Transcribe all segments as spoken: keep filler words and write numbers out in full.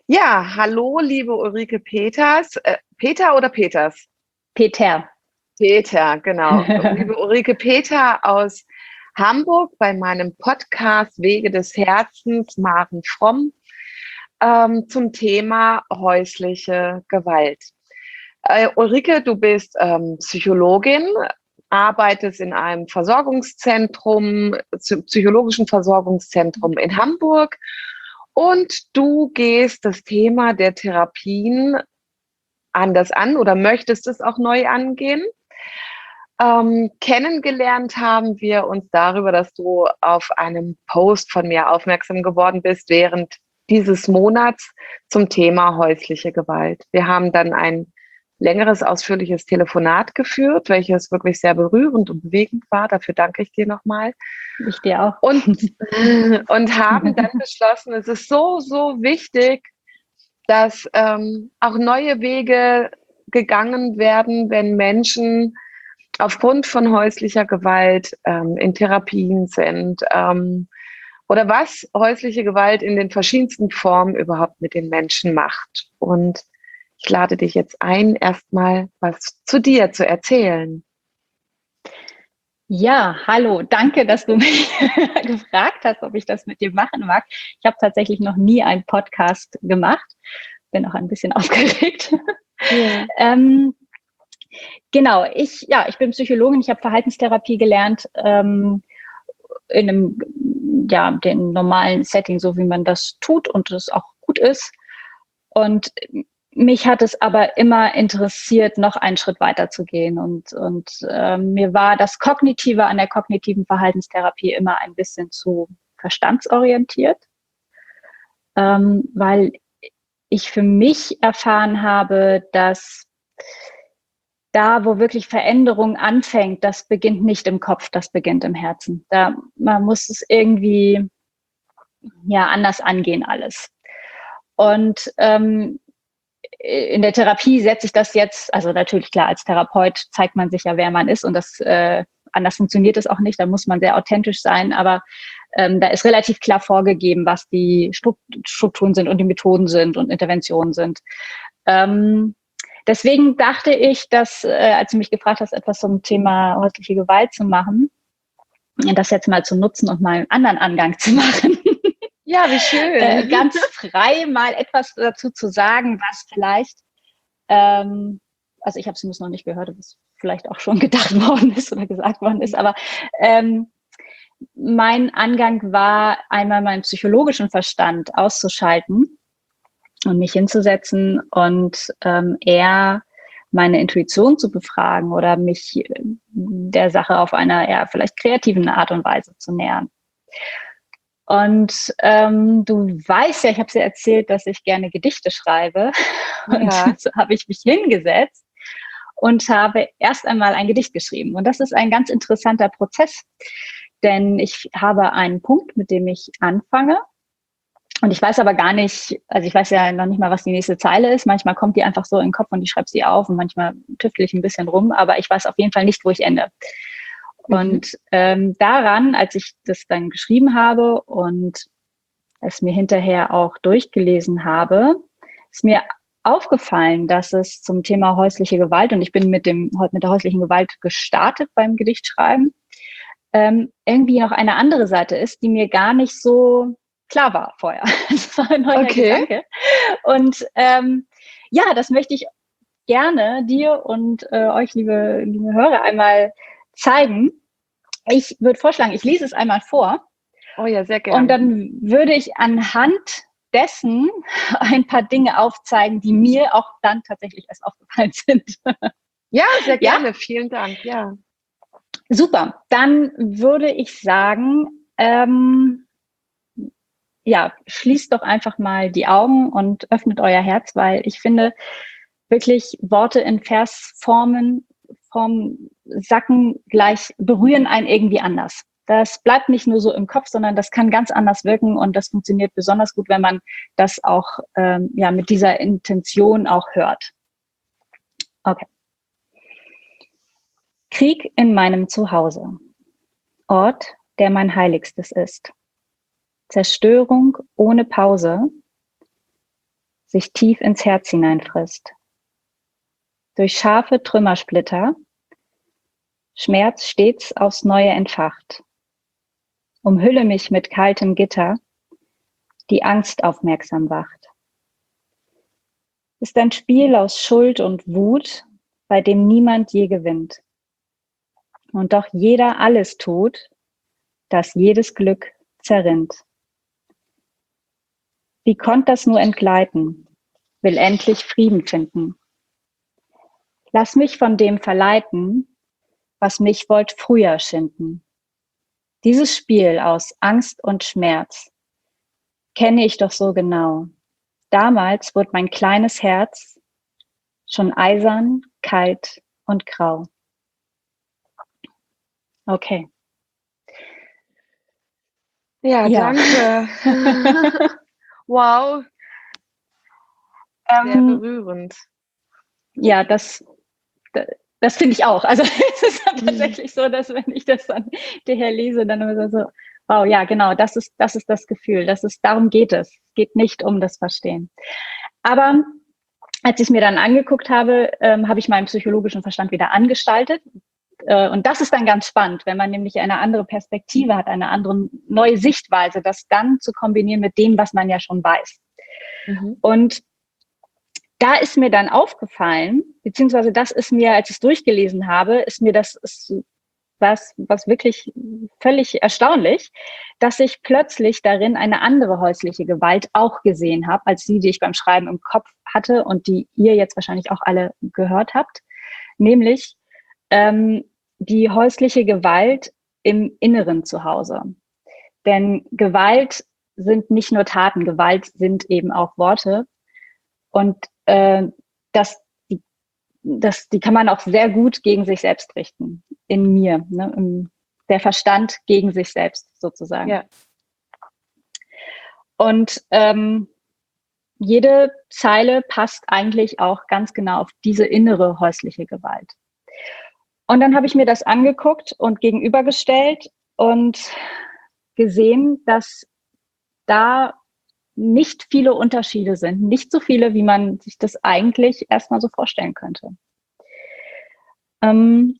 Ja, hallo, liebe Ulrike Peters. Äh, Peter oder Peters? Peter. Peter, genau. Liebe Ulrike Peter aus Hamburg bei meinem Podcast Wege des Herzens, Maren Fromm, ähm, zum Thema häusliche Gewalt. Äh, Ulrike, du bist ähm, Psychologin, arbeitest in einem Versorgungszentrum, psychologischen Versorgungszentrum in Hamburg. Und du gehst das Thema der Therapien anders an oder möchtest es auch neu angehen. Ähm, kennengelernt haben wir uns darüber, dass du auf einem Post von mir aufmerksam geworden bist während dieses Monats zum Thema häusliche Gewalt. Wir haben dann ein längeres, ausführliches Telefonat geführt, welches wirklich sehr berührend und bewegend war. Dafür danke ich dir nochmal. Ich dir auch. Und, und haben dann beschlossen, es ist so, so wichtig, dass ähm, auch neue Wege gegangen werden, wenn Menschen aufgrund von häuslicher Gewalt ähm, in Therapien sind, ähm, oder was häusliche Gewalt in den verschiedensten Formen überhaupt mit den Menschen macht. Und ich lade dich jetzt ein, erstmal was zu dir zu erzählen. Ja, hallo, danke, dass du mich gefragt hast, ob ich das mit dir machen mag. Ich habe tatsächlich noch nie einen Podcast gemacht, bin auch ein bisschen aufgeregt. Ja. ähm, genau, ich, ja, ich bin Psychologin, ich habe Verhaltenstherapie gelernt, ähm, in einem, ja, den normalen Setting, so wie man das tut und es auch gut ist. Und mich hat es aber immer interessiert, noch einen Schritt weiter zu gehen. Und, und äh, mir war das Kognitive an der kognitiven Verhaltenstherapie immer ein bisschen zu verstandsorientiert, ähm, weil ich für mich erfahren habe, dass da, wo wirklich Veränderung anfängt, das beginnt nicht im Kopf, das beginnt im Herzen. Da man muss es irgendwie ja anders angehen alles. Und ähm, in der Therapie setze ich das jetzt, also natürlich klar, als Therapeut zeigt man sich ja, wer man ist und das äh, anders funktioniert es auch nicht, da muss man sehr authentisch sein, aber ähm, da ist relativ klar vorgegeben, was die Strukturen sind und die Methoden sind und Interventionen sind. Ähm, deswegen dachte ich, dass, äh, als du mich gefragt hast, etwas zum Thema häusliche Gewalt zu machen, das jetzt mal zu nutzen und mal einen anderen Angang zu machen. Ja, wie schön. Äh, ganz frei mal etwas dazu zu sagen, was vielleicht, ähm, also ich habe es zumindest noch nicht gehört, was vielleicht auch schon gedacht worden ist oder gesagt worden ist, aber ähm, mein Angang war, einmal meinen psychologischen Verstand auszuschalten und mich hinzusetzen und ähm, eher meine Intuition zu befragen oder mich der Sache auf einer eher vielleicht kreativen Art und Weise zu nähern. Und ähm, du weißt ja, ich habe dir erzählt, dass ich gerne Gedichte schreibe. Ja. Und so habe ich mich hingesetzt und habe erst einmal ein Gedicht geschrieben. Und das ist ein ganz interessanter Prozess, denn ich habe einen Punkt, mit dem ich anfange. Und ich weiß aber gar nicht, also ich weiß ja noch nicht mal, was die nächste Zeile ist. Manchmal kommt die einfach so in den Kopf und ich schreibe sie auf und manchmal tüftel ich ein bisschen rum, aber ich weiß auf jeden Fall nicht, wo ich ende. Mhm. Und ähm, daran, als ich das dann geschrieben habe und es mir hinterher auch durchgelesen habe, ist mir aufgefallen, dass es zum Thema häusliche Gewalt, und ich bin mit dem mit der häuslichen Gewalt gestartet beim Gedichtschreiben, ähm, irgendwie noch eine andere Seite ist, die mir gar nicht so klar war vorher. Das war ein neuer Okay. Gedanke. Und ähm, ja, das möchte ich gerne dir und äh, euch, liebe, liebe Hörer, einmal zeigen. Ich würde vorschlagen, ich lese es einmal vor. Oh ja, sehr gerne. Und dann würde ich anhand dessen ein paar Dinge aufzeigen, die mir auch dann tatsächlich erst aufgefallen sind. Ja, sehr gerne. Ja? Vielen Dank. Ja. Super. Dann würde ich sagen, ähm, ja, schließt doch einfach mal die Augen und öffnet euer Herz, weil ich finde, wirklich Worte in Versformen, Form sacken gleich, berühren einen irgendwie anders. Das bleibt nicht nur so im Kopf, sondern das kann ganz anders wirken und das funktioniert besonders gut, wenn man das auch ähm, ja, mit dieser Intention auch hört. Okay. Krieg in meinem Zuhause. Ort, der mein Heiligstes ist. Zerstörung ohne Pause. sich tief ins Herz hineinfrisst. Durch scharfe Trümmersplitter, Schmerz stets aufs Neue entfacht. Umhülle mich mit kaltem Gitter, die Angst aufmerksam wacht. Ist ein Spiel aus Schuld und Wut, bei dem niemand je gewinnt. Und doch jeder alles tut, dass jedes Glück zerrinnt. Wie konnt das nur entgleiten, will endlich Frieden finden. Lass mich von dem verleiten, was mich wollt früher schinden. Dieses Spiel aus Angst und Schmerz kenne ich doch so genau. Damals wurde mein kleines Herz schon eisern, kalt und grau. Okay. Ja, Ja. danke. Wow. Sehr Ähm, berührend. ja, das, das finde ich auch. Also es ist dann tatsächlich so, dass wenn ich das dann daher lese, dann immer so, wow, ja, genau, das ist, das ist das Gefühl. Das ist, darum geht es. Es geht nicht um das Verstehen. Aber als ich es mir dann angeguckt habe, ähm, habe ich meinen psychologischen Verstand wieder angestaltet. Äh, und das ist dann ganz spannend, wenn man nämlich eine andere Perspektive hat, eine andere neue Sichtweise, das dann zu kombinieren mit dem, was man ja schon weiß. Mhm. Und da ist mir dann aufgefallen, beziehungsweise das ist mir, als ich es durchgelesen habe, ist mir das ist was, was wirklich völlig erstaunlich, dass ich plötzlich darin eine andere häusliche Gewalt auch gesehen habe, als die, die ich beim Schreiben im Kopf hatte und die ihr jetzt wahrscheinlich auch alle gehört habt, nämlich ähm, die häusliche Gewalt im Inneren zu Hause. Denn Gewalt sind nicht nur Taten, Gewalt sind eben auch Worte. Und äh, das, die, das, die kann man auch sehr gut gegen sich selbst richten, in mir. Ne? Im, der Verstand gegen sich selbst sozusagen. Ja. Und ähm, jede Zeile passt eigentlich auch ganz genau auf diese innere häusliche Gewalt. Und dann habe ich mir das angeguckt und gegenübergestellt und gesehen, dass da nicht viele Unterschiede sind, nicht so viele, wie man sich das eigentlich erstmal so vorstellen könnte. Ähm,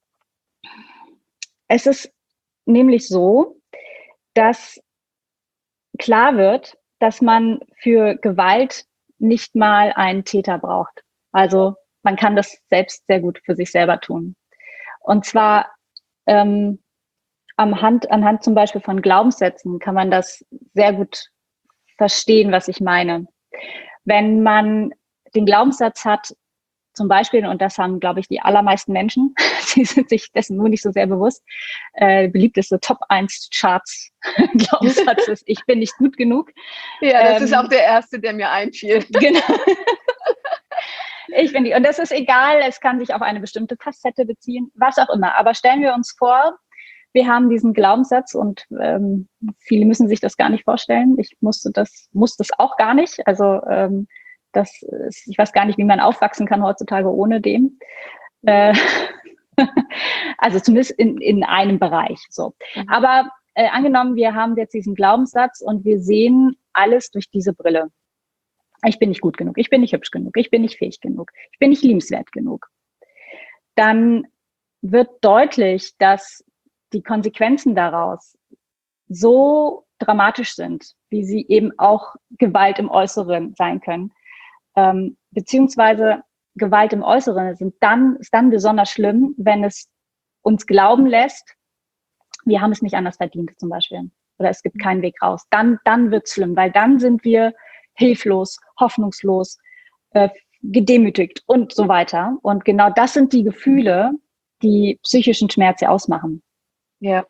es ist nämlich so, dass klar wird, dass man für Gewalt nicht mal einen Täter braucht. Also man kann das selbst sehr gut für sich selber tun. Und zwar ähm, am Hand, anhand zum Beispiel von Glaubenssätzen kann man das sehr gut verstehen, was ich meine. Wenn man den Glaubenssatz hat, zum Beispiel, und das haben, glaube ich, die allermeisten Menschen, sie sind sich dessen nur nicht so sehr bewusst, äh, beliebteste Top eins Charts Glaubenssatz ist, ich bin nicht gut genug. Ja, das ähm, ist auch der erste, der mir einfiel. Genau. Ich bin die, und das ist egal, es kann sich auf eine bestimmte Facette beziehen, was auch immer. Aber stellen wir uns vor, wir haben diesen Glaubenssatz und ähm, viele müssen sich das gar nicht vorstellen. Ich musste das, musste das auch gar nicht. Also ähm, das ist, ich weiß gar nicht, wie man aufwachsen kann heutzutage ohne dem. Äh, also zumindest in, in einem Bereich. So. Mhm. Aber äh, angenommen, wir haben jetzt diesen Glaubenssatz und wir sehen alles durch diese Brille. Ich bin nicht gut genug, ich bin nicht hübsch genug, ich bin nicht fähig genug, ich bin nicht liebenswert genug. Dann wird deutlich, dass die Konsequenzen daraus so dramatisch sind, wie sie eben auch Gewalt im Äußeren sein können. Ähm, beziehungsweise Gewalt im Äußeren sind dann, ist dann besonders schlimm, wenn es uns glauben lässt, wir haben es nicht anders verdient zum Beispiel. Oder es gibt keinen Weg raus. Dann, dann wird es schlimm, weil dann sind wir hilflos, hoffnungslos, äh, gedemütigt und so weiter. Und genau das sind die Gefühle, die psychischen Schmerz ja ausmachen. Ja.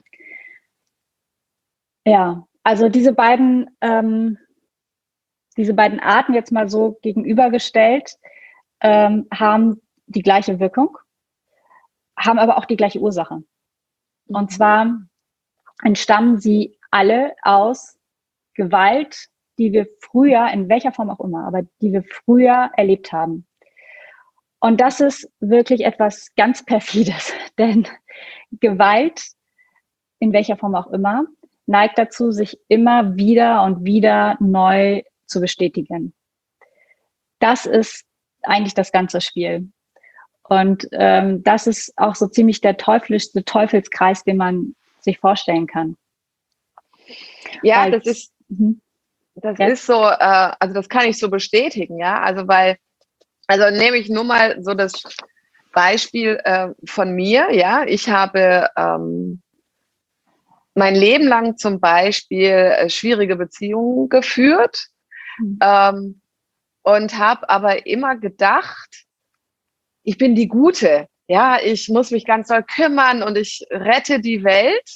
Ja, also diese beiden, ähm, diese beiden Arten jetzt mal so gegenübergestellt, ähm, haben die gleiche Wirkung, haben aber auch die gleiche Ursache. Und zwar entstammen sie alle aus Gewalt, die wir früher, in welcher Form auch immer, aber die wir früher erlebt haben. Und das ist wirklich etwas ganz Perfides, denn Gewalt, in welcher Form auch immer, neigt dazu, sich immer wieder und wieder neu zu bestätigen. Das ist eigentlich das ganze Spiel. Und ähm, das ist auch so ziemlich der teuflischste Teufelskreis, den man sich vorstellen kann. Ja, Weil, das ist, mhm. das ja. ist so, äh, also das kann ich so bestätigen, ja. Also weil, also nehme ich nur mal so das Beispiel äh, von mir, ja. Ich habe ähm, mein Leben lang zum Beispiel äh, schwierige Beziehungen geführt, Mhm. ähm, und habe aber immer gedacht, ich bin die Gute, ja, ich muss mich ganz doll kümmern und ich rette die Welt.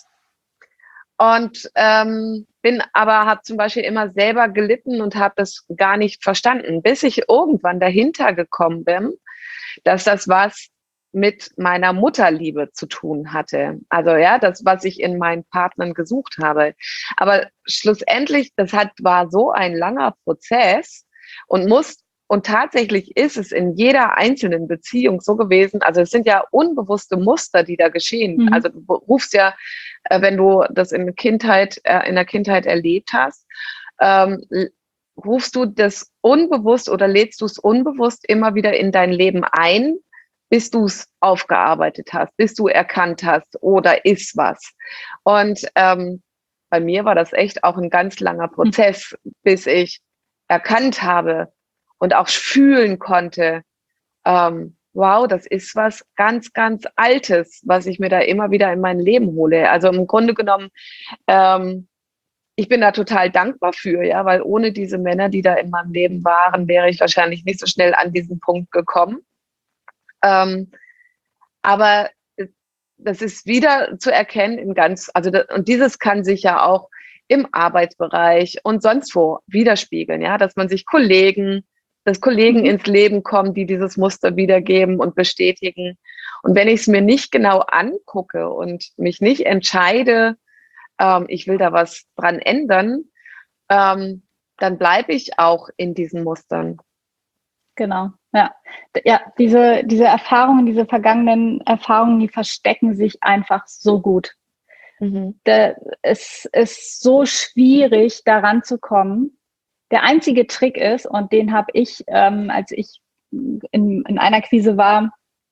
Und ähm, bin aber, habe zum Beispiel immer selber gelitten und habe das gar nicht verstanden, bis ich irgendwann dahinter gekommen bin, dass das was mit meiner Mutterliebe zu tun hatte. Also ja, das, was ich in meinen Partnern gesucht habe. Aber schlussendlich, das hat, war so ein langer Prozess und muss, und tatsächlich ist es in jeder einzelnen Beziehung so gewesen. Also es sind ja unbewusste Muster, die da geschehen. Mhm. Also du rufst ja, wenn du das in Kindheit, in der Kindheit erlebt hast, ähm, rufst du das unbewusst oder lädst du es unbewusst immer wieder in dein Leben ein, bis du es aufgearbeitet hast, bis du erkannt hast, oder ist was. Und ähm, bei mir war das echt auch ein ganz langer Prozess, mhm. bis ich erkannt habe und auch fühlen konnte, ähm, wow, das ist was ganz, ganz Altes, was ich mir da immer wieder in mein Leben hole. Also im Grunde genommen, ähm, ich bin da total dankbar für, ja, weil ohne diese Männer, die da in meinem Leben waren, wäre ich wahrscheinlich nicht so schnell an diesen Punkt gekommen. Ähm, aber das ist wieder zu erkennen in ganz, also das, und dieses kann sich ja auch im Arbeitsbereich und sonst wo widerspiegeln, ja, dass man sich Kollegen, dass Kollegen mhm. ins Leben kommen, die dieses Muster wiedergeben und bestätigen. Und wenn ich es mir nicht genau angucke und mich nicht entscheide, ähm, ich will da was dran ändern, ähm, dann bleibe ich auch in diesen Mustern. Genau, ja. Ja, diese, diese Erfahrungen, diese vergangenen Erfahrungen, die verstecken sich einfach so gut. Mhm. Da, es ist so schwierig, daran zu kommen. Der einzige Trick ist, und den habe ich, ähm, als ich in, in einer Krise war,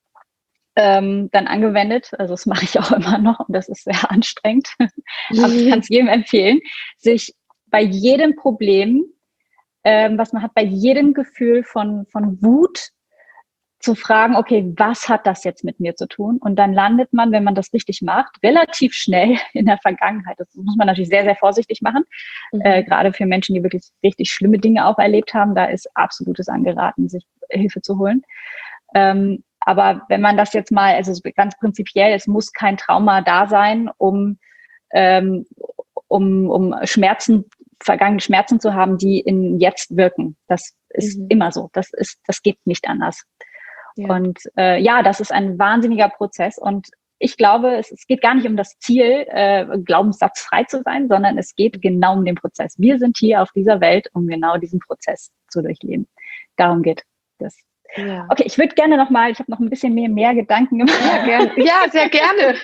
ähm, dann angewendet. Also das mache ich auch immer noch und das ist sehr anstrengend. Aber ich kann es jedem empfehlen, sich bei jedem Problem, ähm, was man hat, bei jedem Gefühl von, von Wut zu fragen, okay, was hat das jetzt mit mir zu tun? Und dann landet man, wenn man das richtig macht, relativ schnell in der Vergangenheit. Das muss man natürlich sehr, sehr vorsichtig machen. Mhm. Äh, gerade für Menschen, die wirklich richtig schlimme Dinge auch erlebt haben, da ist absolutes angeraten, sich Hilfe zu holen. Ähm, aber wenn man das jetzt mal, also ganz prinzipiell, es muss kein Trauma da sein, um, ähm, um, um Schmerzen, vergangene Schmerzen zu haben, die in jetzt wirken. Das ist mhm. immer so. Das ist, das geht nicht anders. Ja. Und äh, ja, das ist ein wahnsinniger Prozess. Und ich glaube, es, es geht gar nicht um das Ziel, äh, glaubenssatzfrei zu sein, sondern es geht genau um den Prozess. Wir sind hier auf dieser Welt, um genau diesen Prozess zu durchleben. Darum geht das. Ja. Okay, ich würde gerne noch mal, ich habe noch ein bisschen mehr, mehr Gedanken gemacht. Ja, gern. Ja, sehr gerne.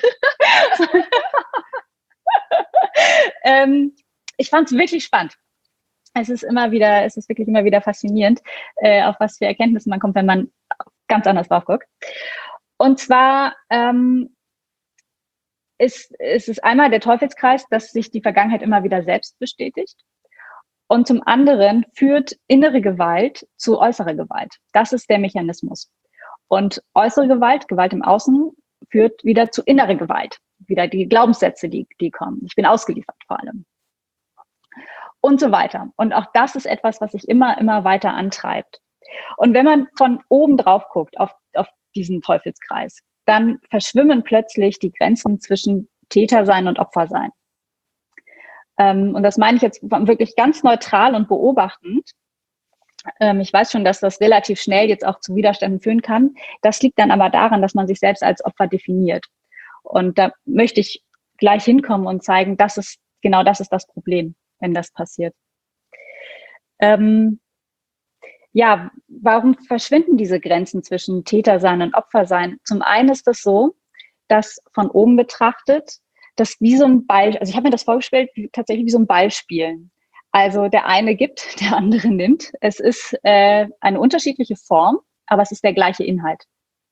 ähm, ich fand es wirklich spannend. Es ist immer wieder, es ist wirklich immer wieder faszinierend, äh, auf was für Erkenntnisse man kommt, wenn man ganz anders drauf guckt. Und zwar ähm, ist, ist es einmal der Teufelskreis, dass sich die Vergangenheit immer wieder selbst bestätigt. Und zum anderen führt innere Gewalt zu äußerer Gewalt. Das ist der Mechanismus. Und äußere Gewalt, Gewalt im Außen, führt wieder zu innerer Gewalt. Wieder die Glaubenssätze, die, die kommen. Ich bin ausgeliefert vor allem. Und so weiter. Und auch das ist etwas, was sich immer, immer weiter antreibt. Und wenn man von oben drauf guckt, auf, auf diesen Teufelskreis, dann verschwimmen plötzlich die Grenzen zwischen Tätersein und Opfersein. Ähm, und das meine ich jetzt wirklich ganz neutral und beobachtend. Ähm, ich weiß schon, dass das relativ schnell jetzt auch zu Widerständen führen kann. Das liegt dann aber daran, dass man sich selbst als Opfer definiert. Und da möchte ich gleich hinkommen und zeigen, das ist, genau das ist das Problem, wenn das passiert. Ähm, ja, warum verschwinden diese Grenzen zwischen Tätersein und Opfersein? Zum einen ist das so, dass von oben betrachtet, dass wie so ein Ball, also ich habe mir das vorgestellt, wie, tatsächlich wie so ein Ball spielen. Also der eine gibt, der andere nimmt. Es ist äh, eine unterschiedliche Form, aber es ist der gleiche Inhalt.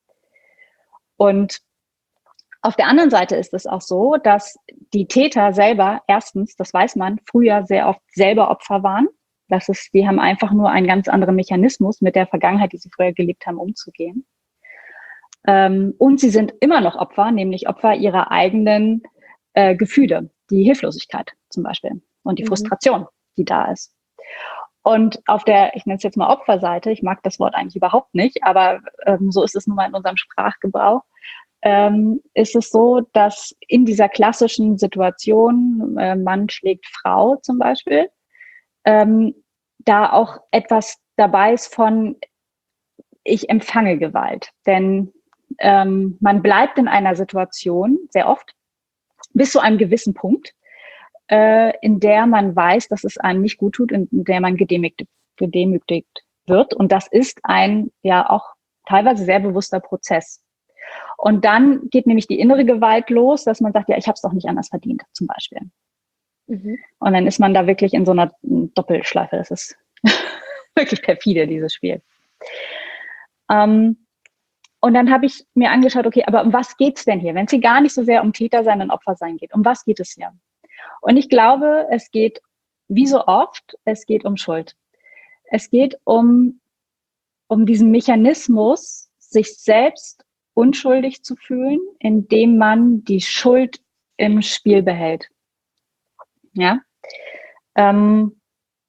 Und auf der anderen Seite ist es auch so, dass die Täter selber, erstens, das weiß man, früher sehr oft selber Opfer waren. Das ist, die haben einfach nur einen ganz anderen Mechanismus mit der Vergangenheit, die sie früher gelebt haben, umzugehen. Ähm, und sie sind immer noch Opfer, nämlich Opfer ihrer eigenen äh, Gefühle, die Hilflosigkeit zum Beispiel und die Mhm. Frustration, die da ist. Und auf der, ich nenne es jetzt mal Opferseite, ich mag das Wort eigentlich überhaupt nicht, aber ähm, so ist es nun mal in unserem Sprachgebrauch, ähm, ist es so, dass in dieser klassischen Situation, äh, Mann schlägt Frau zum Beispiel, ähm, da auch etwas dabei ist von, ich empfange Gewalt. Denn ähm, man bleibt in einer Situation, sehr oft, bis zu einem gewissen Punkt, äh, in der man weiß, dass es einem nicht gut tut, in der man gedemütigt, gedemütigt wird. Und das ist ein ja auch teilweise sehr bewusster Prozess. Und dann geht nämlich die innere Gewalt los, dass man sagt, ja, ich habe es doch nicht anders verdient, zum Beispiel. Mhm. Und dann ist man da wirklich in so einer Doppelschleife. Das ist wirklich perfide, dieses Spiel. Ähm, und dann habe ich mir angeschaut, okay, aber um was geht's denn hier? Wenn es hier gar nicht so sehr um Täter sein und Opfer sein geht, um was geht es hier? Und ich glaube, es geht, wie so oft, es geht um Schuld. Es geht um, um diesen Mechanismus, sich selbst unschuldig zu fühlen, indem man die Schuld im Spiel behält. Ja. Ähm,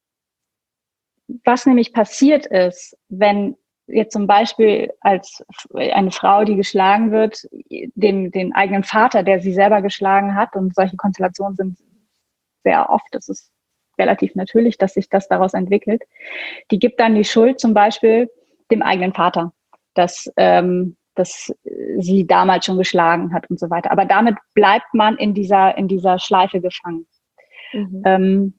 was nämlich passiert ist, wenn jetzt zum Beispiel als eine Frau, die geschlagen wird, den, den eigenen Vater, der sie selber geschlagen hat, und solche Konstellationen sind sehr oft, das ist relativ natürlich, dass sich das daraus entwickelt, die gibt dann die Schuld zum Beispiel dem eigenen Vater, dass, ähm, dass sie damals schon geschlagen hat und so weiter. Aber damit bleibt man in dieser, in dieser Schleife gefangen. Mhm. Ähm,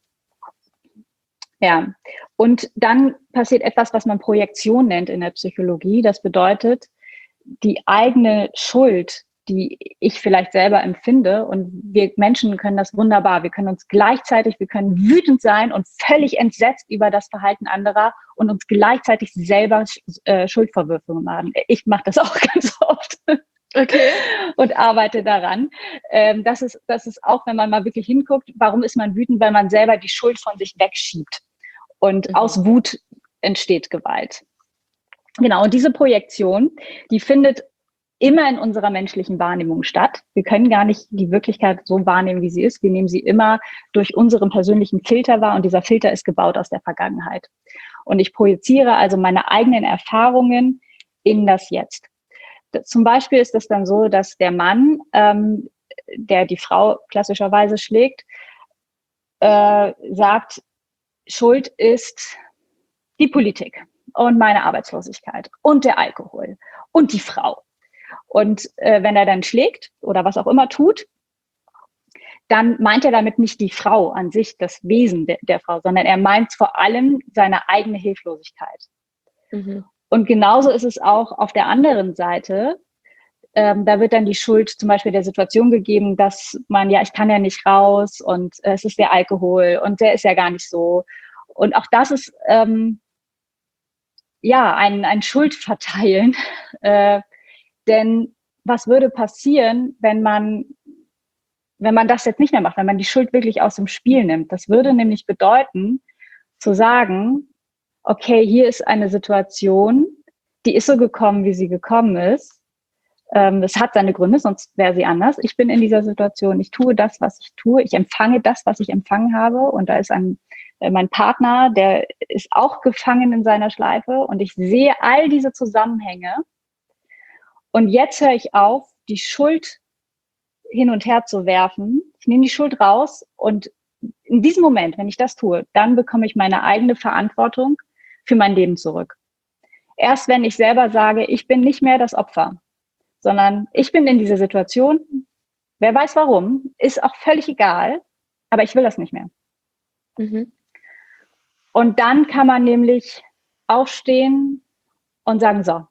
ja, und dann passiert etwas, was man Projektion nennt in der Psychologie. Das bedeutet, die eigene Schuld, die ich vielleicht selber empfinde, und wir Menschen können das wunderbar. Wir können uns gleichzeitig, wir können wütend sein und völlig entsetzt über das Verhalten anderer und uns gleichzeitig selber äh, Schuldvorwürfe machen. Ich mache das auch ganz oft. Okay. Und arbeite daran. Ähm, das ist, das ist auch, wenn man mal wirklich hinguckt, warum ist man wütend? Weil man selber die Schuld von sich wegschiebt. Und mhm. aus Wut entsteht Gewalt. Genau, und diese Projektion, die findet immer in unserer menschlichen Wahrnehmung statt. Wir können gar nicht die Wirklichkeit so wahrnehmen, wie sie ist. Wir nehmen sie immer durch unseren persönlichen Filter wahr, und dieser Filter ist gebaut aus der Vergangenheit. Und ich projiziere also meine eigenen Erfahrungen in das Jetzt. Zum Beispiel ist es dann so, dass der Mann, ähm, der die Frau klassischerweise schlägt, äh, sagt, Schuld ist die Politik und meine Arbeitslosigkeit und der Alkohol und die Frau. Und äh, wenn er dann schlägt oder was auch immer tut, dann meint er damit nicht die Frau an sich, das Wesen de- der Frau, sondern er meint vor allem seine eigene Hilflosigkeit. Mhm. Und genauso ist es auch auf der anderen Seite. Ähm, da wird dann die Schuld zum Beispiel der Situation gegeben, dass man, ja, ich kann ja nicht raus und äh, es ist der Alkohol und der ist ja gar nicht so. Und auch das ist ähm, ja ein, ein Schuldverteilen. Äh, denn was würde passieren, wenn man, wenn man das jetzt nicht mehr macht, wenn man die Schuld wirklich aus dem Spiel nimmt? Das würde nämlich bedeuten, zu sagen, okay, hier ist eine Situation, die ist so gekommen, wie sie gekommen ist. Ähm, das hat seine Gründe, sonst wäre sie anders. Ich bin in dieser Situation, ich tue das, was ich tue, ich empfange das, was ich empfangen habe, und da ist ein, äh, mein Partner, der ist auch gefangen in seiner Schleife, und ich sehe all diese Zusammenhänge, und jetzt höre ich auf, die Schuld hin und her zu werfen. Ich nehme die Schuld raus, und in diesem Moment, wenn ich das tue, dann bekomme ich meine eigene Verantwortung für mein Leben zurück. Erst wenn ich selber sage, ich bin nicht mehr das Opfer, sondern ich bin in dieser Situation, wer weiß warum, ist auch völlig egal, aber ich will das nicht mehr. Mhm. Und dann kann man nämlich aufstehen und sagen, so,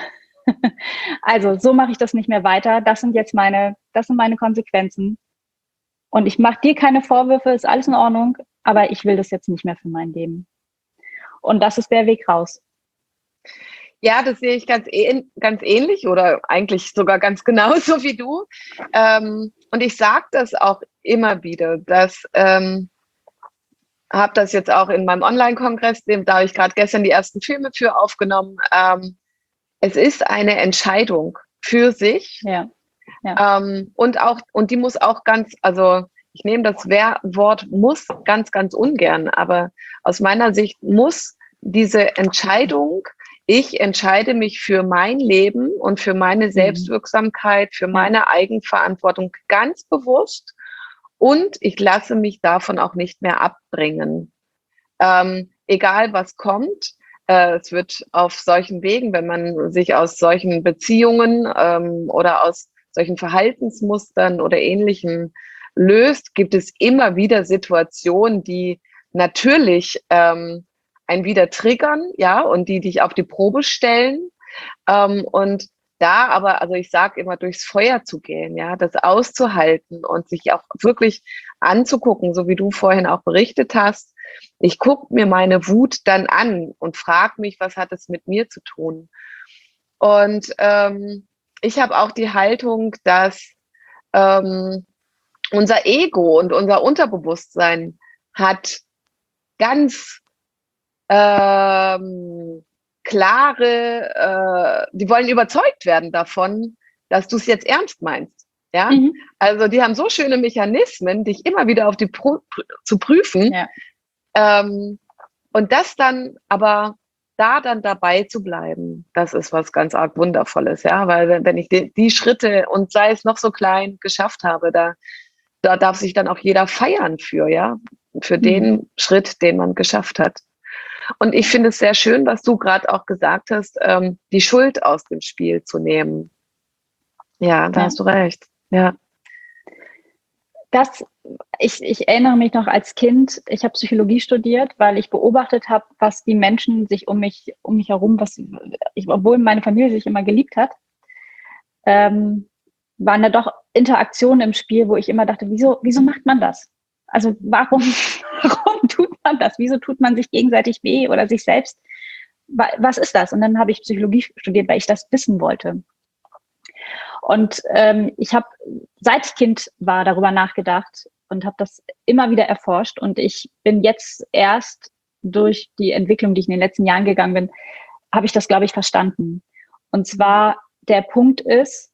also so mache ich das nicht mehr weiter, das sind jetzt meine, das sind meine Konsequenzen. Und ich mache dir keine Vorwürfe, ist alles in Ordnung, aber ich will das jetzt nicht mehr für mein Leben. Und das ist der Weg raus. Ja, das sehe ich ganz, ähn ganz ähnlich oder eigentlich sogar ganz genauso wie du. Ähm, und ich sage das auch immer wieder, dass ähm, habe das jetzt auch in meinem Online-Kongress, da habe ich gerade gestern die ersten Filme für aufgenommen. Ähm, es ist eine Entscheidung für sich. Ja. Ja. Ähm, und auch, und die muss auch ganz, also ich nehme das Wort muss ganz, ganz ungern, aber aus meiner Sicht muss diese Entscheidung, ich entscheide mich für mein Leben und für meine Selbstwirksamkeit, für meine Eigenverantwortung ganz bewusst und ich lasse mich davon auch nicht mehr abbringen. Ähm, egal was kommt, äh, es wird auf solchen Wegen, wenn man sich aus solchen Beziehungen ähm, oder aus solchen Verhaltensmustern oder Ähnlichem löst, gibt es immer wieder Situationen, die natürlich ähm, einen wieder triggern, ja, und die dich auf die Probe stellen. Ähm, und da aber, also ich sage immer, durchs Feuer zu gehen, ja, das auszuhalten und sich auch wirklich anzugucken, so wie du vorhin auch berichtet hast. Ich gucke mir meine Wut dann an und frage mich, was hat es mit mir zu tun? Und ähm, ich habe auch die Haltung, dass ähm, unser Ego und unser Unterbewusstsein hat ganz ähm, klare, äh, die wollen überzeugt werden davon, dass du es jetzt ernst meinst. Ja, mhm. Also die haben so schöne Mechanismen, dich immer wieder auf die Pro zu prüfen. Ja. Ähm, und das dann aber da dann dabei zu bleiben, das ist was ganz arg Wundervolles, ja, weil wenn, wenn ich die, die Schritte und sei es noch so klein geschafft habe, da, da darf sich dann auch jeder feiern für, ja, für mhm. den Schritt, den man geschafft hat. Und ich finde es sehr schön, was du gerade auch gesagt hast, ähm, die Schuld aus dem Spiel zu nehmen. Ja, da ja. hast du recht. Ja. Das, ich, ich erinnere mich noch als Kind, ich habe Psychologie studiert, weil ich beobachtet habe, was die Menschen sich um mich, um mich herum, was ich, obwohl meine Familie sich immer geliebt hat, ähm, waren da doch Interaktionen im Spiel, wo ich immer dachte, wieso, wieso macht man das? Also warum, warum tut man das? Wieso tut man sich gegenseitig weh oder sich selbst? Was ist das? Und dann habe ich Psychologie studiert, weil ich das wissen wollte. Und ähm, ich habe, seit ich Kind war, darüber nachgedacht und habe das immer wieder erforscht. Und ich bin jetzt erst durch die Entwicklung, die ich in den letzten Jahren gegangen bin, habe ich das, glaube ich, verstanden. Und zwar, der Punkt ist,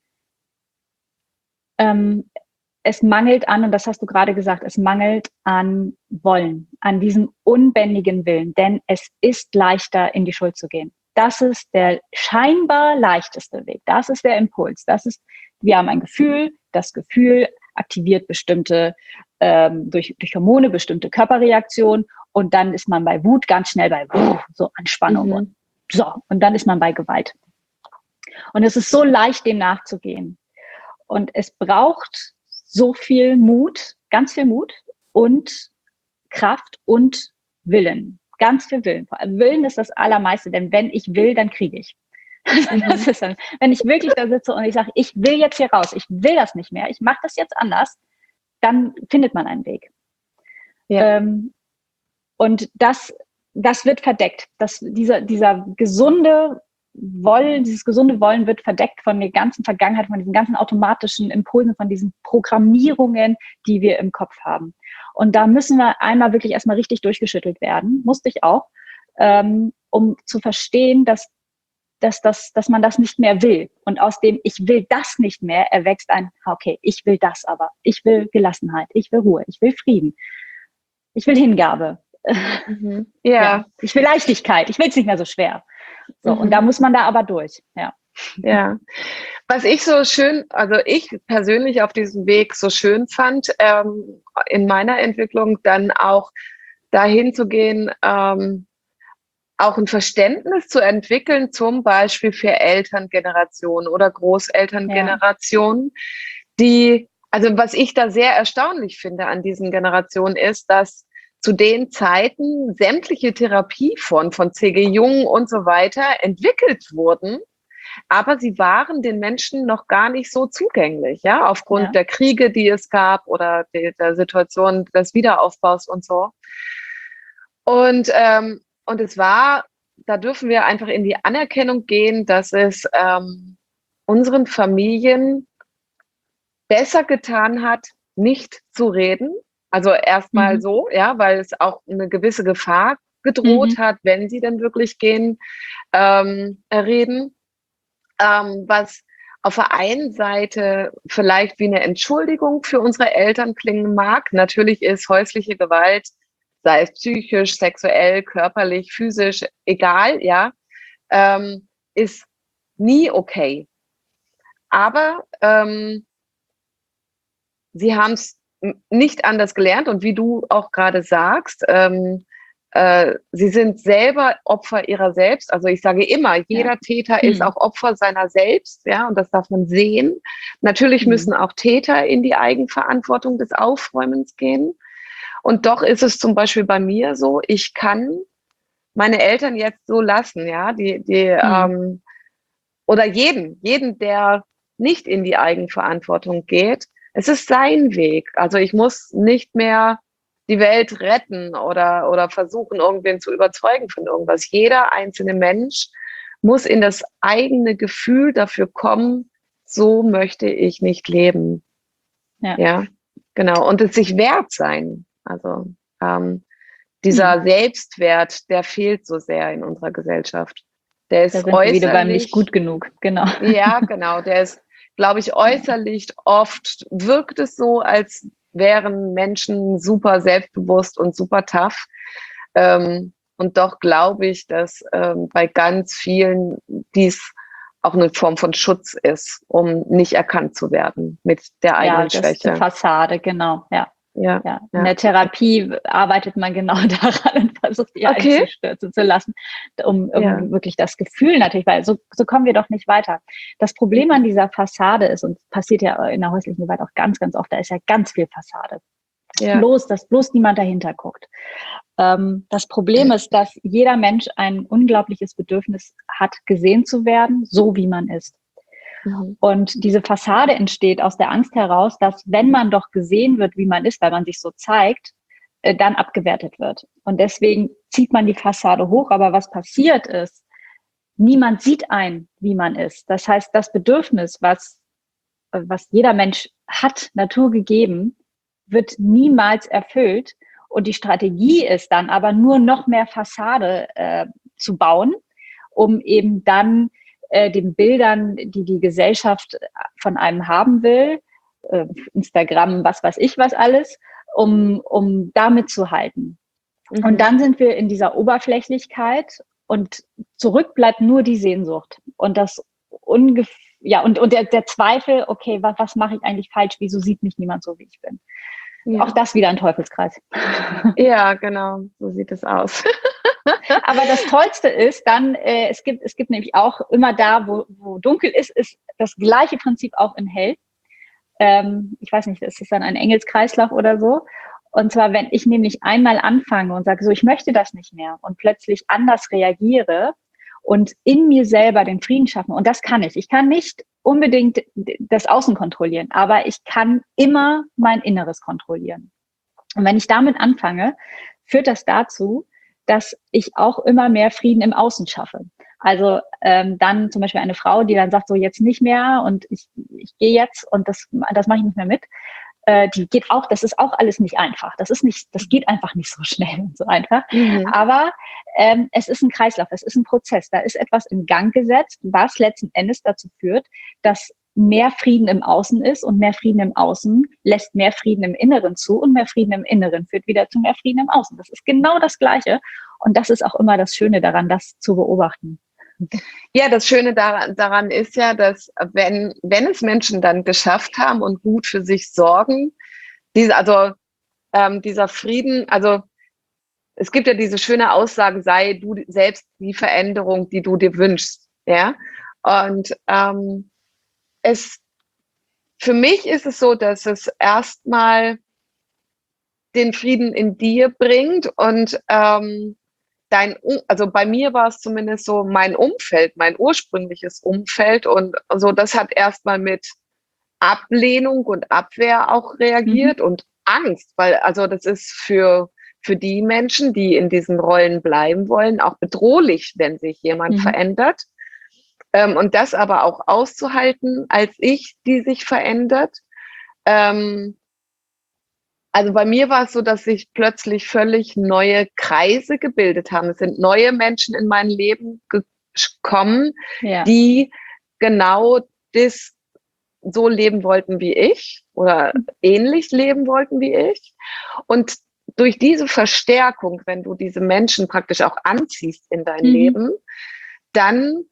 ähm, es mangelt an, und das hast du gerade gesagt, es mangelt an Wollen, an diesem unbändigen Willen, denn es ist leichter, in die Schuld zu gehen. Das ist der scheinbar leichteste Weg. Das ist der Impuls. Das ist, wir haben ein Gefühl, das Gefühl aktiviert bestimmte, ähm, durch, durch Hormone, bestimmte Körperreaktionen und dann ist man bei Wut ganz schnell bei uh, so Anspannung. Mhm. Und, so, und dann ist man bei Gewalt. Und es ist so leicht, dem nachzugehen. Und es braucht so viel Mut, ganz viel Mut und Kraft und Willen. Ganz viel Willen. Willen ist das Allermeiste, denn wenn ich will, dann kriege ich. Mhm. Das ist dann, wenn ich wirklich da sitze und ich sage, ich will jetzt hier raus, ich will das nicht mehr, ich mache das jetzt anders, dann findet man einen Weg. Ja. Ähm, und das, das wird verdeckt. Das, dieser, dieser gesunde Wollen, dieses gesunde Wollen wird verdeckt von der ganzen Vergangenheit, von diesen ganzen automatischen Impulsen, von diesen Programmierungen, die wir im Kopf haben. Und da müssen wir einmal wirklich erstmal richtig durchgeschüttelt werden, musste ich auch, ähm, um zu verstehen, dass, dass, dass, dass man das nicht mehr will. Und aus dem ich will das nicht mehr erwächst ein, okay, ich will das aber. Ich will Gelassenheit, ich will Ruhe, ich will Frieden, ich will Hingabe. Mhm. Ja. Ja. Ich will Leichtigkeit, ich will es nicht mehr so schwer. So, mhm. Und da muss man da aber durch, ja. Ja, was ich so schön, also ich persönlich auf diesem Weg so schön fand, ähm, in meiner Entwicklung dann auch dahin zu gehen, ähm, auch ein Verständnis zu entwickeln, zum Beispiel für Elterngenerationen oder Großelterngenerationen, ja. die, also was ich da sehr erstaunlich finde an diesen Generationen ist, dass zu den Zeiten sämtliche Therapieformen von C G Jung und so weiter entwickelt wurden, aber sie waren den Menschen noch gar nicht so zugänglich, ja, aufgrund Ja. der Kriege, die es gab oder die, der Situation des Wiederaufbaus und so. Und, ähm, und es war, da dürfen wir einfach in die Anerkennung gehen, dass es ähm, unseren Familien besser getan hat, nicht zu reden. Also erstmal Mhm. so, ja, weil es auch eine gewisse Gefahr gedroht Mhm. hat, wenn sie denn wirklich gehen, ähm, reden. Ähm, was auf der einen Seite vielleicht wie eine Entschuldigung für unsere Eltern klingen mag. Natürlich ist häusliche Gewalt, sei es psychisch, sexuell, körperlich, physisch, egal, ja, ähm, ist nie okay. Aber ähm, sie haben es nicht anders gelernt und wie du auch gerade sagst, ähm, äh, sie sind selber Opfer ihrer selbst. Also ich sage immer, Ja. jeder Täter ist Mhm. auch Opfer seiner selbst, ja, und das darf man sehen. Natürlich Mhm. müssen auch Täter in die Eigenverantwortung des Aufräumens gehen. Und doch ist es zum Beispiel bei mir so, ich kann meine Eltern jetzt so lassen, ja, die, die, Mhm. ähm, oder jeden, jeden, der nicht in die Eigenverantwortung geht. Es ist sein Weg. Also ich muss nicht mehr die Welt retten oder, oder versuchen, irgendwen zu überzeugen von irgendwas. Jeder einzelne Mensch muss in das eigene Gefühl dafür kommen, so möchte ich nicht leben. Ja. Ja, genau. Und es sich wert sein. Also ähm, dieser Mhm. Selbstwert, der fehlt so sehr in unserer Gesellschaft. Der Da ist sind wir wieder beim nicht äußerlich, gut genug. Genau. ja, genau, der ist, glaube ich, äußerlich oft wirkt es so, als wären Menschen super selbstbewusst und super tough. Ähm, und doch glaube ich, dass ähm, bei ganz vielen dies auch eine Form von Schutz ist, um nicht erkannt zu werden mit der Ja, eigenen das ist die Schwäche. Fassade, genau. Ja. Ja, Ja, in ja. der Therapie arbeitet man genau daran und versucht, die Okay. einzustürzen zu lassen, um, Ja. um wirklich das Gefühl natürlich, weil so, so kommen wir doch nicht weiter. Das Problem an dieser Fassade ist, und passiert ja in der häuslichen Gewalt auch ganz, ganz oft, da ist ja ganz viel Fassade. Ja. Bloß, dass bloß niemand dahinter guckt. Ähm, das Problem ist, dass jeder Mensch ein unglaubliches Bedürfnis hat, gesehen zu werden, so wie man ist. Mhm. Und diese Fassade entsteht aus der Angst heraus, dass wenn man doch gesehen wird, wie man ist, weil man sich so zeigt, äh, dann abgewertet wird. Und deswegen zieht man die Fassade hoch. Aber was passiert ist, niemand sieht ein, wie man ist. Das heißt, das Bedürfnis, was, was jeder Mensch hat, naturgegeben, wird niemals erfüllt. Und die Strategie ist dann aber nur noch mehr Fassade äh, zu bauen, um eben dann äh, den Bildern, die die Gesellschaft von einem haben will, äh, Instagram, was weiß ich was alles, um, um damit zu halten. Mhm. Und dann sind wir in dieser Oberflächlichkeit und zurück bleibt nur die Sehnsucht und das ungefähr, ja, und, und der, der Zweifel, okay, was, was mache ich eigentlich falsch? Wieso sieht mich niemand so, wie ich bin? Ja. Auch das wieder ein Teufelskreis. Ja, genau, so sieht es aus. Aber das Tollste ist dann, äh, es gibt, es gibt nämlich auch immer da, wo, wo dunkel ist, ist das gleiche Prinzip auch in hell. Ähm, ich weiß nicht, ist das dann ein Engelskreislauf oder so? Und zwar, wenn ich nämlich einmal anfange und sage, so, ich möchte das nicht mehr und plötzlich anders reagiere und in mir selber den Frieden schaffen. Und das kann ich. Ich kann nicht unbedingt das Außen kontrollieren, aber ich kann immer mein Inneres kontrollieren. Und wenn ich damit anfange, führt das dazu, dass ich auch immer mehr Frieden im Außen schaffe. Also ähm, dann zum Beispiel eine Frau, die dann sagt, so jetzt nicht mehr und ich, ich gehe jetzt und das, das mache ich nicht mehr mit. Äh, die geht auch, das ist auch alles nicht einfach. Das ist nicht, das geht einfach nicht so schnell und so einfach. Mhm. Aber ähm, es ist ein Kreislauf, es ist ein Prozess. Da ist etwas in Gang gesetzt, was letzten Endes dazu führt, dass mehr Frieden im Außen ist und mehr Frieden im Außen lässt mehr Frieden im Inneren zu und mehr Frieden im Inneren führt wieder zu mehr Frieden im Außen. Das ist genau das Gleiche und das ist auch immer das Schöne daran, das zu beobachten. Ja, das Schöne daran, daran ist ja, dass wenn, wenn es Menschen dann geschafft haben und gut für sich sorgen, diese, also ähm, dieser Frieden, also es gibt ja diese schöne Aussage, sei du selbst die Veränderung, die du dir wünschst. Ja, und ähm, es für mich ist es so, dass es erstmal den Frieden in dir bringt und ähm, dein, also bei mir war es zumindest so mein Umfeld, mein ursprüngliches Umfeld und so, das hat erstmal mit Ablehnung und Abwehr auch reagiert Mhm. und Angst, weil also das ist für, für die Menschen, die in diesen Rollen bleiben wollen, auch bedrohlich, wenn sich jemand Mhm. verändert. Ähm, und das aber auch auszuhalten als ich, die sich verändert. Ähm, also bei mir war es so, dass sich plötzlich völlig neue Kreise gebildet haben. Es sind neue Menschen in mein Leben gekommen, Ja. die genau das so leben wollten wie ich oder ähnlich leben wollten wie ich. Und durch diese Verstärkung, wenn du diese Menschen praktisch auch anziehst in dein Mhm. Leben, dann,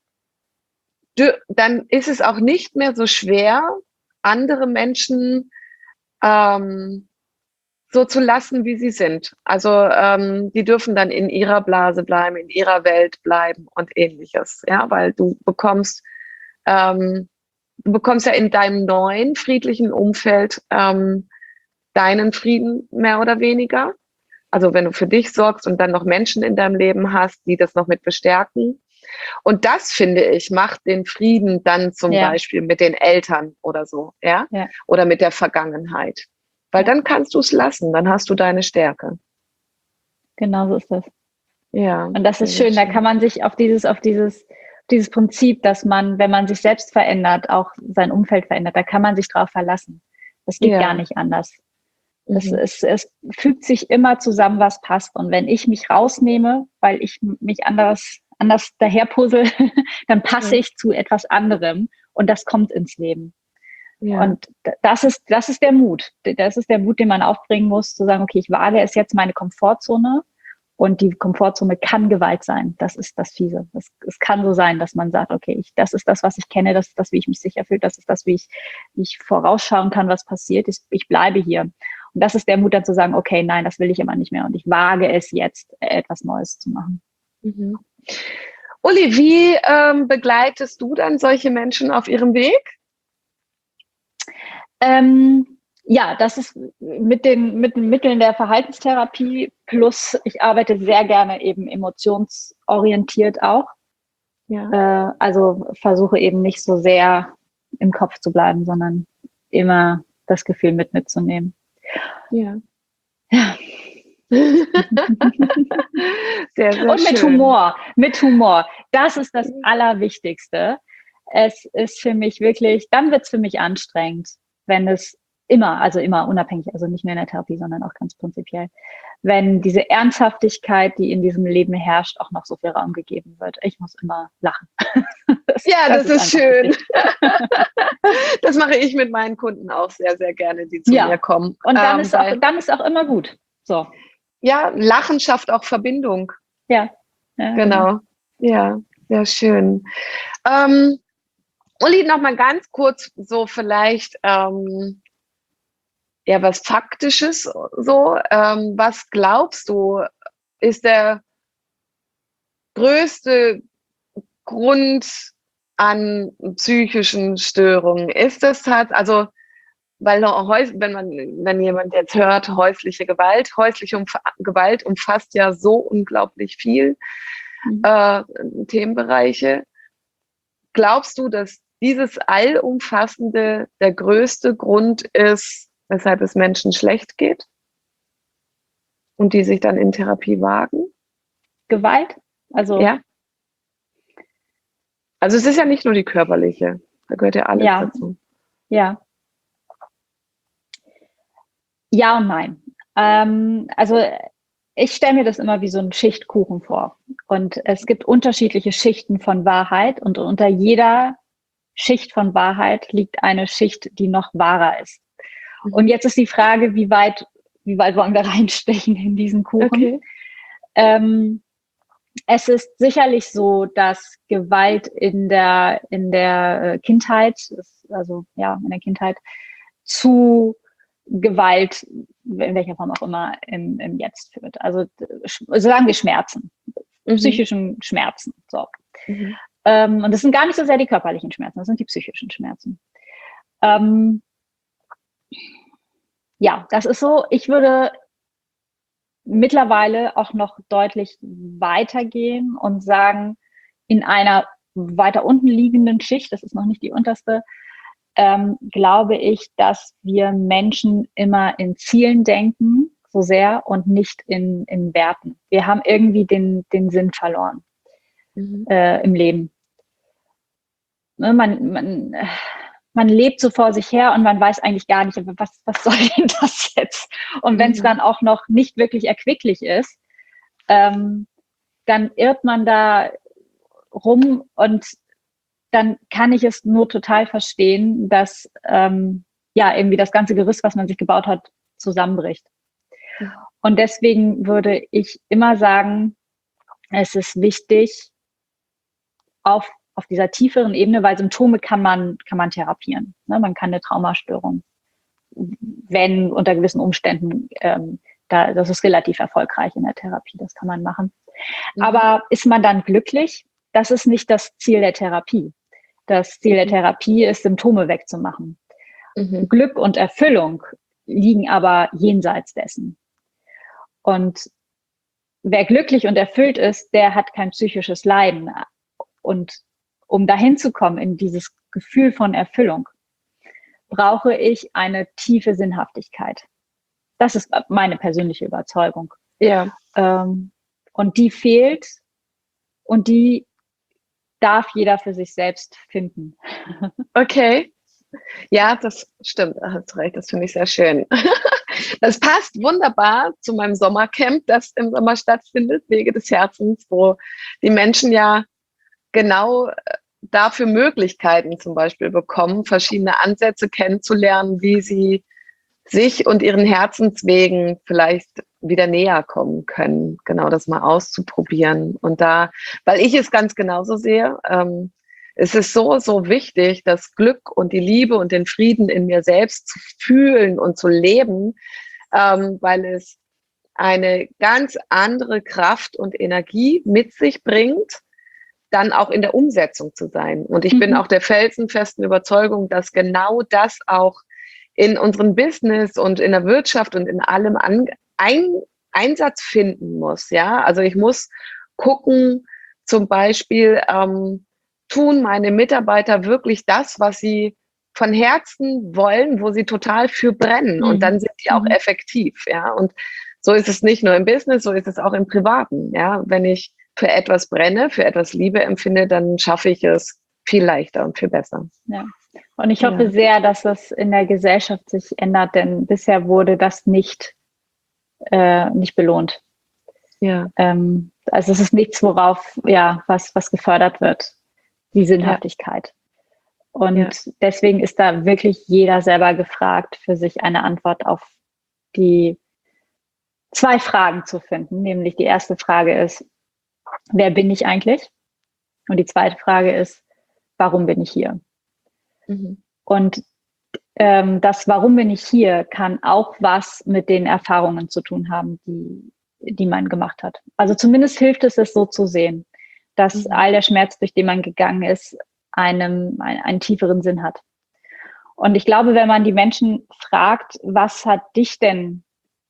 dann ist es auch nicht mehr so schwer, andere Menschen ähm, so zu lassen, wie sie sind. Also ähm, die dürfen dann in ihrer Blase bleiben, in ihrer Welt bleiben und ähnliches, ja, weil du bekommst ähm, du bekommst ja in deinem neuen friedlichen Umfeld ähm, deinen Frieden mehr oder weniger. Also wenn du für dich sorgst und dann noch Menschen in deinem Leben hast, die das noch mit bestärken. Und das, finde ich, macht den Frieden dann zum Ja. Beispiel mit den Eltern oder so, ja, Ja. oder mit der Vergangenheit. Weil Ja. dann kannst du es lassen, dann hast du deine Stärke. Genau so ist das. Ja. Und das ist sehr schön, da kann schön. man sich auf dieses, auf dieses, dieses Prinzip, dass man, wenn man sich selbst verändert, auch sein Umfeld verändert, da kann man sich drauf verlassen. Das geht Ja. gar nicht anders. Das Mhm. ist, es fügt sich immer zusammen, was passt. Und wenn ich mich rausnehme, weil ich mich anders, anders daherpuzzle, dann passe Ja. ich zu etwas anderem und das kommt ins Leben. Ja. Und das ist, das ist der Mut. Das ist der Mut, den man aufbringen muss, zu sagen, okay, ich wage es jetzt meine Komfortzone. Und die Komfortzone kann Gewalt sein. Das ist das Fiese. Es, es kann so sein, dass man sagt, okay, ich, das ist das, was ich kenne, das ist das, wie ich mich sicher fühle, das ist das, wie ich, wie ich vorausschauen kann, was passiert. Ich, ich bleibe hier. Und das ist der Mut, dann zu sagen, okay, nein, das will ich immer nicht mehr. Und ich wage es jetzt, etwas Neues zu machen. Mhm. Uli, wie ähm, begleitest du dann solche Menschen auf ihrem Weg? Ähm, ja, das ist mit den, mit den Mitteln der Verhaltenstherapie plus ich arbeite sehr gerne eben emotionsorientiert auch. Ja. Äh, also versuche eben nicht so sehr im Kopf zu bleiben, sondern immer das Gefühl mit mitzunehmen. Ja. Ja. Sehr, sehr Und mit schön. Humor, mit Humor. Das ist das Allerwichtigste. Es ist für mich wirklich, dann wird es für mich anstrengend, wenn es immer, also immer unabhängig, also nicht nur in der Therapie, sondern auch ganz prinzipiell, wenn diese Ernsthaftigkeit, die in diesem Leben herrscht, auch noch so viel Raum gegeben wird. Ich muss immer lachen. Das, ja, das, das ist, ist schön. Wichtig. Das mache ich mit meinen Kunden auch sehr, sehr gerne, die zu ja. mir kommen. Und dann, ähm, ist auch, dann ist auch immer gut. So. Ja, Lachen schafft auch Verbindung. Ja. ja genau. genau. Ja, sehr schön. Ähm, Uli, noch mal ganz kurz so vielleicht ähm, ja was Faktisches so. Ähm, was glaubst du, ist der größte Grund an psychischen Störungen? Ist das halt, also, weil wenn man, wenn jemand jetzt hört, häusliche Gewalt, häusliche Umf Gewalt umfasst ja so unglaublich viel mhm. äh, Themenbereiche. Glaubst du, dass dieses Allumfassende der größte Grund ist, weshalb es Menschen schlecht geht und die sich dann in Therapie wagen? Gewalt? Also ja. Also es ist ja nicht nur die körperliche, da gehört ja alles ja, dazu. Ja. Ja und nein. Ähm, also ich stelle mir das immer wie so einen Schichtkuchen vor. Und es gibt unterschiedliche Schichten von Wahrheit und unter jeder Schicht von Wahrheit liegt eine Schicht, die noch wahrer ist. Mhm. Und jetzt ist die Frage, wie weit, wie weit wollen wir reinstechen in diesen Kuchen? Okay. Ähm, es ist sicherlich so, dass Gewalt in der, in der Kindheit, also ja, in der Kindheit zu Gewalt, in welcher Form auch immer, im, im Jetzt führt. Also so sagen wir Schmerzen, mhm. psychischen Schmerzen. So. Mhm. Ähm, und das sind gar nicht so sehr die körperlichen Schmerzen, das sind die psychischen Schmerzen. Ähm, ja, das ist so, ich würde mittlerweile auch noch deutlich weitergehen und sagen, in einer weiter unten liegenden Schicht, das ist noch nicht die unterste, ähm, glaube ich, dass wir Menschen immer in Zielen denken, so sehr, und nicht in, in Werten. Wir haben irgendwie den, den Sinn verloren mhm. äh, im Leben. Ne, man, man, man lebt so vor sich her und man weiß eigentlich gar nicht, was, was soll denn das jetzt? Und wenn es mhm. dann auch noch nicht wirklich erquicklich ist, ähm, dann irrt man da rum und dann kann ich es nur total verstehen, dass ähm, ja irgendwie das ganze Gerüst, was man sich gebaut hat, zusammenbricht. Mhm. Und deswegen würde ich immer sagen, es ist wichtig, auf, auf dieser tieferen Ebene, weil Symptome kann man, kann man therapieren. Ne? Man kann eine Traumastörung, wenn unter gewissen Umständen, ähm, da, das ist relativ erfolgreich in der Therapie, das kann man machen. Mhm. Aber ist man dann glücklich? Das ist nicht das Ziel der Therapie. Das Ziel der Therapie ist, Symptome wegzumachen. Mhm. Glück und Erfüllung liegen aber jenseits dessen. Und wer glücklich und erfüllt ist, der hat kein psychisches Leiden. Und um dahin zu kommen in dieses Gefühl von Erfüllung, brauche ich eine tiefe Sinnhaftigkeit. Das ist meine persönliche Überzeugung. Ja. Ähm, und die fehlt und die darf jeder für sich selbst finden. Okay. Ja, das stimmt. Da hast recht. Das finde ich sehr schön. Das passt wunderbar zu meinem Sommercamp, das im Sommer stattfindet, Wege des Herzens, wo die Menschen ja genau dafür Möglichkeiten zum Beispiel bekommen, verschiedene Ansätze kennenzulernen, wie sie sich und ihren Herzenswegen vielleicht wieder näher kommen können, genau das mal auszuprobieren. Und da, weil ich es ganz genauso sehe, ähm, es ist so, so wichtig, das Glück und die Liebe und den Frieden in mir selbst zu fühlen und zu leben, ähm, weil es eine ganz andere Kraft und Energie mit sich bringt, dann auch in der Umsetzung zu sein. Und ich mhm. bin auch der felsenfesten Überzeugung, dass genau das auch in unserem Business und in der Wirtschaft und in allem an, ein, Einsatz finden muss. Ja, also ich muss gucken, zum Beispiel, ähm, tun meine Mitarbeiter wirklich das, was sie von Herzen wollen, wo sie total für brennen. Mhm. Und dann sind die auch mhm. effektiv. Ja, und so ist es nicht nur im Business, so ist es auch im Privaten. Ja, wenn ich für etwas brenne, für etwas Liebe empfinde, dann schaffe ich es viel leichter und viel besser. Ja. Und ich hoffe ja. sehr, dass das in der Gesellschaft sich ändert, denn bisher wurde das nicht, äh, nicht belohnt. Ja. Ähm, also es ist nichts, worauf, ja, was, was gefördert wird, die Sinnhaftigkeit. Ja. Und ja. deswegen ist da wirklich jeder selber gefragt, für sich eine Antwort auf die zwei Fragen zu finden. Nämlich die erste Frage ist, wer bin ich eigentlich? Und die zweite Frage ist, warum bin ich hier? Mhm. Und ähm, das Warum bin ich hier kann auch was mit den Erfahrungen zu tun haben, die, die man gemacht hat. Also zumindest hilft es, es so zu sehen, dass mhm. all der Schmerz, durch den man gegangen ist, einem ein, einen tieferen Sinn hat. Und ich glaube, wenn man die Menschen fragt, was hat dich denn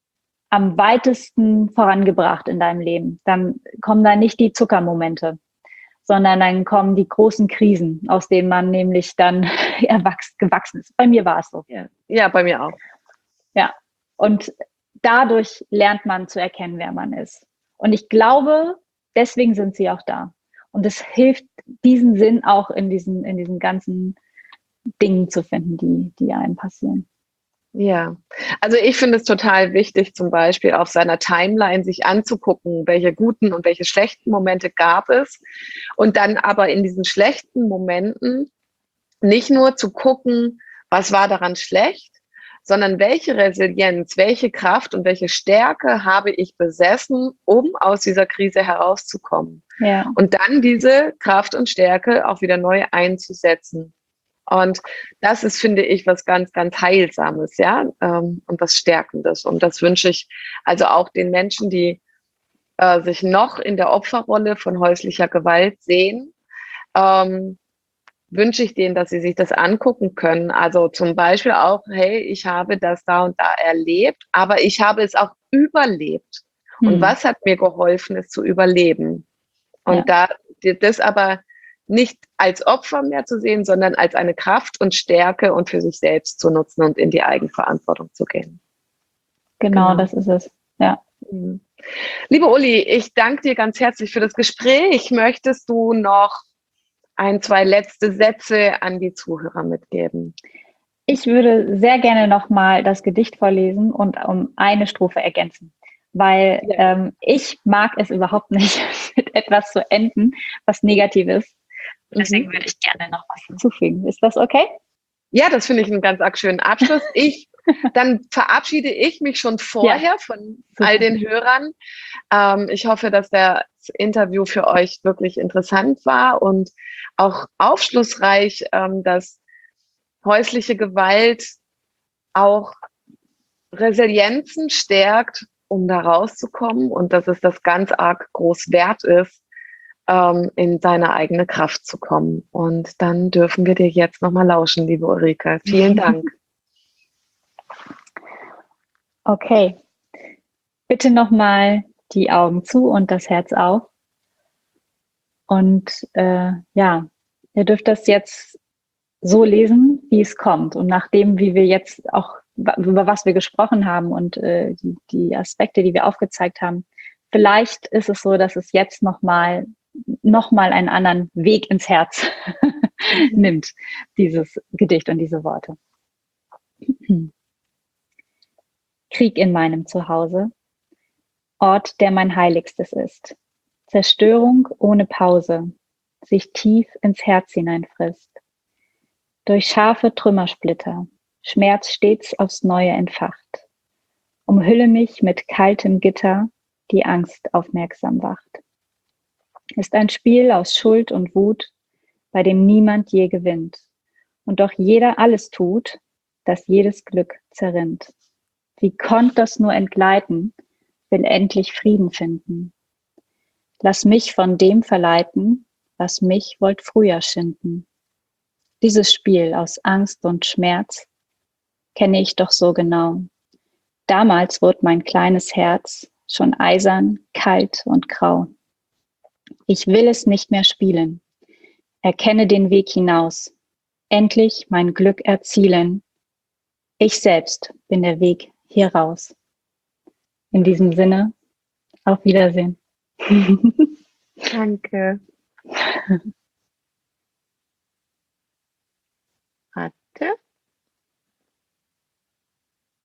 am weitesten vorangebracht in deinem Leben, dann kommen da nicht die Zuckermomente, sondern dann kommen die großen Krisen, aus denen man nämlich dann erwachsen, gewachsen ist. Bei mir war es so. Ja. ja, bei mir auch. Ja, und dadurch lernt man zu erkennen, wer man ist. Und ich glaube, deswegen sind sie auch da. Und es hilft, diesen Sinn auch in diesen, in diesen ganzen Dingen zu finden, die, die einem passieren. Ja, also ich finde es total wichtig, zum Beispiel auf seiner Timeline sich anzugucken, welche guten und welche schlechten Momente gab es. Und dann aber in diesen schlechten Momenten nicht nur zu gucken, was war daran schlecht, sondern welche Resilienz, welche Kraft und welche Stärke habe ich besessen, um aus dieser Krise herauszukommen. Ja. Und dann diese Kraft und Stärke auch wieder neu einzusetzen. Und das ist, finde ich, was ganz, ganz Heilsames, ja, ähm, und was Stärkendes. Und das wünsche ich also auch den Menschen, die äh, sich noch in der Opferrolle von häuslicher Gewalt sehen, ähm, wünsche ich denen, dass sie sich das angucken können. Also zum Beispiel auch, hey, ich habe das da und da erlebt, aber ich habe es auch überlebt. Und Hm. was hat mir geholfen, es zu überleben? Und Ja. da das aber nicht als Opfer mehr zu sehen, sondern als eine Kraft und Stärke und für sich selbst zu nutzen und in die Eigenverantwortung zu gehen. Genau, Genau. das ist es. Ja. Mhm. Liebe Uli, ich danke dir ganz herzlich für das Gespräch. Möchtest du noch ein, zwei letzte Sätze an die Zuhörer mitgeben? Ich würde sehr gerne nochmal das Gedicht vorlesen und um eine Strophe ergänzen, weil Ja. ähm, ich mag es überhaupt nicht, mit etwas zu enden, was negativ ist. Deswegen Mhm. würde ich gerne noch was hinzufügen. Ist das okay? Ja, das finde ich einen ganz arg schönen Abschluss. Ich, dann verabschiede ich mich schon vorher Ja, von super. all den Hörern. Ähm, ich hoffe, dass das Interview für euch wirklich interessant war und auch aufschlussreich, ähm, dass häusliche Gewalt auch Resilienzen stärkt, um da rauszukommen und dass es das ganz arg groß wert ist, ähm, in seine eigene Kraft zu kommen. Und dann dürfen wir dir jetzt nochmal lauschen, liebe Ulrike. Vielen Dank. Okay. Bitte nochmal die Augen zu und das Herz auf. Und äh, ja, ihr dürft das jetzt so lesen, wie es kommt. Und nachdem, wie wir jetzt auch, über was wir gesprochen haben und äh, die, die Aspekte, die wir aufgezeigt haben, vielleicht ist es so, dass es jetzt nochmal noch mal einen anderen Weg ins Herz nimmt, dieses Gedicht und diese Worte. Krieg in meinem Zuhause, Ort, der mein Heiligstes ist. Zerstörung ohne Pause, sich tief ins Herz hineinfrisst. Durch scharfe Trümmersplitter, Schmerz stets aufs Neue entfacht. Umhülle mich mit kaltem Gitter, die Angst aufmerksam wacht. Ist ein Spiel aus Schuld und Wut, bei dem niemand je gewinnt. Und doch jeder alles tut, dass jedes Glück zerrinnt. Wie konnt das nur entgleiten, will endlich Frieden finden. Lass mich von dem verleiten, was mich wollt früher schinden. Dieses Spiel aus Angst und Schmerz kenne ich doch so genau. Damals wurde mein kleines Herz schon eisern, kalt und grau. Ich will es nicht mehr spielen. Erkenne den Weg hinaus. Endlich mein Glück erzielen. Ich selbst bin der Weg hier raus. In diesem Sinne, auf Wiedersehen. Danke.